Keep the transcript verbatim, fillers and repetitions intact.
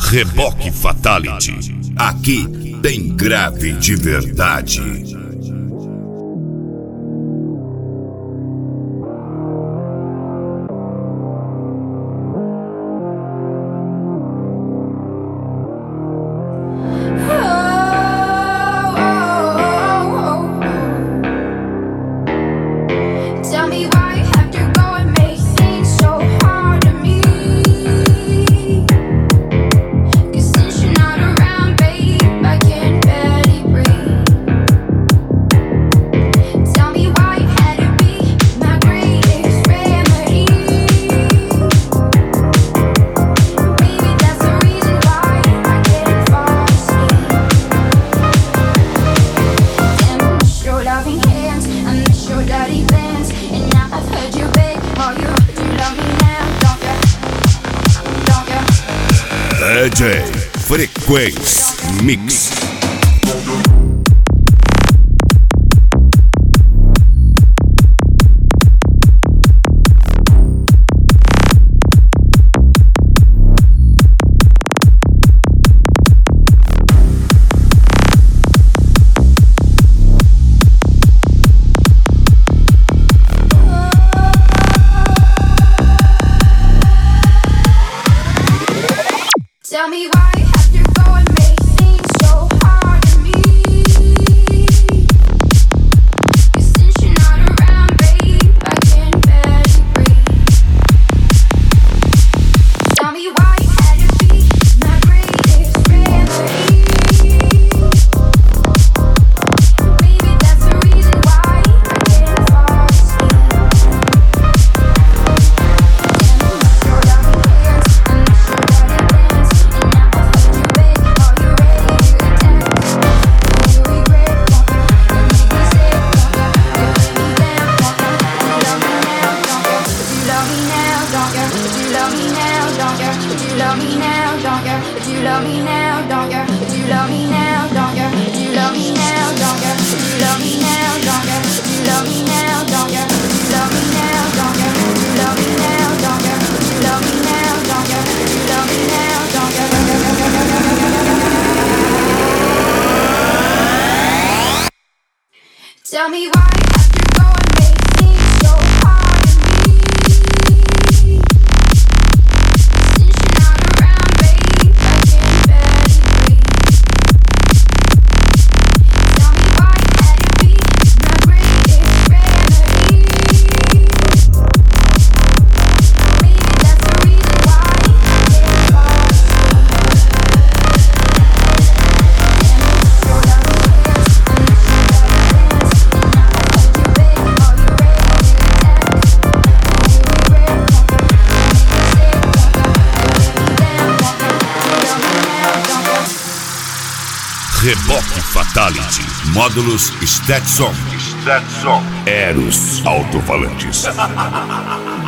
Reboque Fatality. Aqui tem grave de verdade. D J Frequência Mix. Tell me why you have to go and make things so hard to me. 'Cause since you're not around, babe, I can barely breathe. Tell me why you had to be my greatest remedy. Maybe that's the reason why I can't fall asleep. Damn, I miss your loving hands, I miss your body dance. Love me now, don't you? Would you love me now, don't you? Would you love me now, don't you? Would you love me now, don't you? Would you love me now, don't you? Would you love me now, don't you? Would you love me now, don't you? Would you love me now, don't you? Would you love me now, don't you? Would you love me now, don't you? Tell me why you have to go and make things so hard to me. Reboque Fatality. Módulos Stetson. Stetson. Eros Altofalantes.